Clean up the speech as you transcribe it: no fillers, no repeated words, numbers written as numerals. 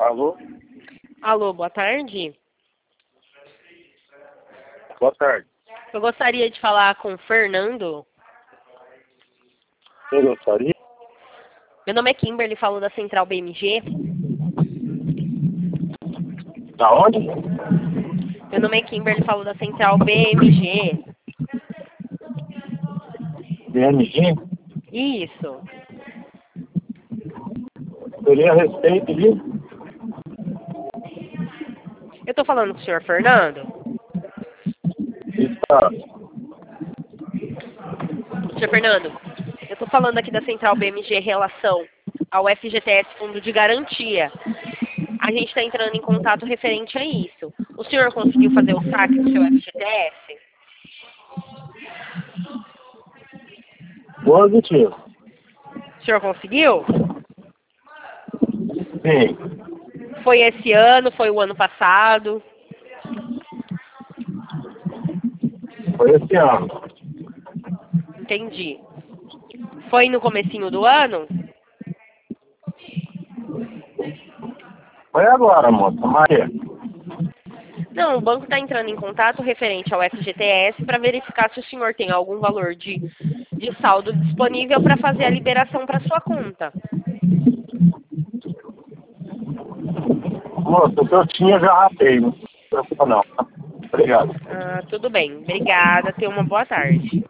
Alô? Alô, boa tarde. Boa tarde. Eu gostaria de falar com o Fernando. Eu gostaria? Meu nome é Kimberly, falo da Central BMG. Da onde? Meu nome é Kimberly, falo da Central BMG. BMG? Isso. Seria a respeito disso? Eu tô falando com o senhor Fernando. Está. Senhor Fernando, eu tô falando aqui da Central BMG em relação ao FGTS Fundo de Garantia. A gente está entrando em contato referente a isso. O senhor conseguiu fazer o saque do seu FGTS? Positivo. O senhor conseguiu? Sim. Foi esse ano? Foi o ano passado? Foi esse ano. Entendi. Foi no comecinho do ano? Foi agora, moça. Maria. Não, o banco está entrando em contato referente ao FGTS para verificar se o senhor tem algum valor de saldo disponível para fazer a liberação para sua conta. Moça, o que eu tinha já rapei. Não se preocupa não. Obrigado. Ah, tudo bem. Obrigada. Tenha uma boa tarde.